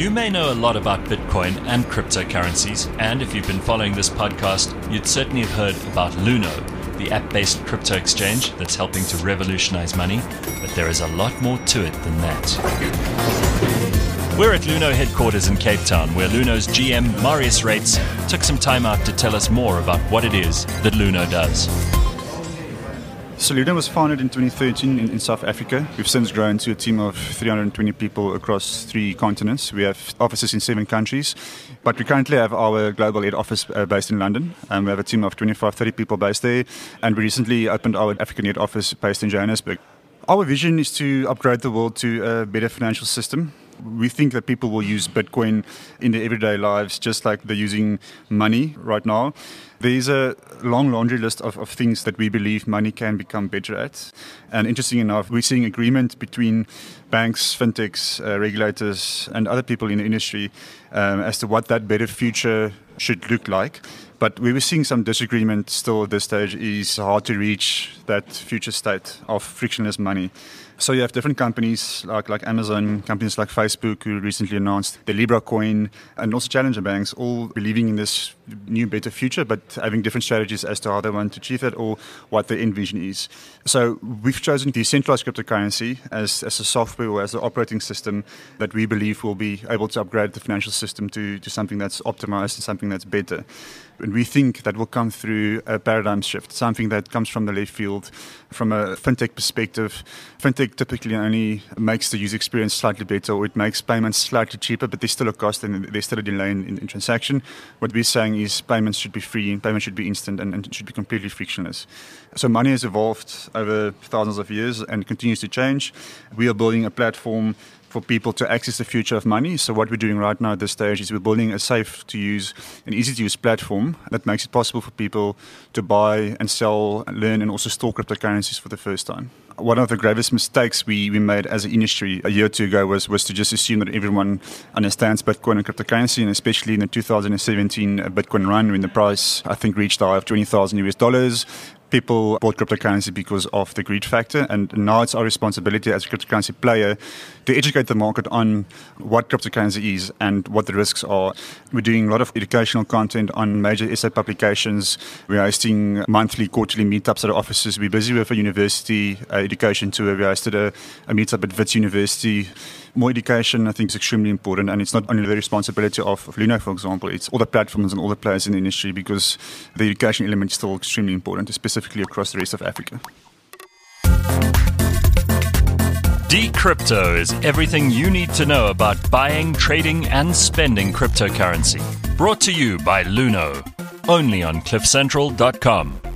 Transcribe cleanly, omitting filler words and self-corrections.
You may know a lot about Bitcoin and cryptocurrencies, and if you've been following this podcast, you'd certainly have heard about Luno, the app-based crypto exchange that's helping to revolutionize money, but there is a lot more to it than that. We're at Luno headquarters in Cape Town, where Luno's GM, Marius Rates, took some time out to tell us more about what it is that Luno does. So Luno was founded in 2013 in South Africa. We've since grown to a team of 320 people across 3 continents. We have offices in 7 countries, but we currently have our global head office based in London. We have a team of 25-30 people based there, and we recently opened our African head office based in Johannesburg. Our vision is to upgrade the world to a better financial system. We think that people will use Bitcoin in their everyday lives just like they're using money right now. There's a long laundry list of things that we believe money can become better at. And interesting enough, we're seeing agreement between banks, fintechs, regulators, and other people in the industry as to what that better future should look like. But we were seeing some disagreement still at this stage. Is hard to reach that future state of frictionless money. So you have different companies like Amazon, companies like Facebook, who recently announced the Libra coin, and also challenger banks, all believing in this new, better future, but having different strategies as to how they want to achieve that or what their end vision is. So we've chosen decentralized cryptocurrency as a software or as an operating system that we believe will be able to upgrade the financial system to something that's optimized and something that's better. And we think that will come through a paradigm shift, something that comes from the left field. From a fintech perspective, fintech typically only makes the user experience slightly better, or it makes payments slightly cheaper, but there's still a cost and there's still a delay in transaction. What we're saying is payments should be free, payments should be instant, and it should be completely frictionless. So money has evolved over thousands of years and continues to change. We are building a platform for people to access the future of money. So what we're doing right now at this stage is we're building a safe-to-use and easy-to-use platform that makes it possible for people to buy and sell, and learn, and also store cryptocurrencies for the first time. One of the gravest mistakes we made as an industry a year or two ago was to just assume that everyone understands Bitcoin and cryptocurrency, and especially in the 2017 Bitcoin run when the price, I think, reached the high of $20,000. People bought cryptocurrency because of the greed factor, and now it's our responsibility as a cryptocurrency player to educate the market on what cryptocurrency is and what the risks are. We're doing a lot of educational content on major essay publications. We're hosting monthly, quarterly meetups at our offices. We're busy with a university education tour. We hosted a meetup at Wits University. More education, I think, is extremely important, and it's not only the responsibility of Luno, for example, it's all the platforms and all the players in the industry, because the education element is still extremely important, specifically across the rest of Africa. Decrypto is everything you need to know about buying, trading, and spending cryptocurrency. Brought to you by Luno, only on CliffCentral.com.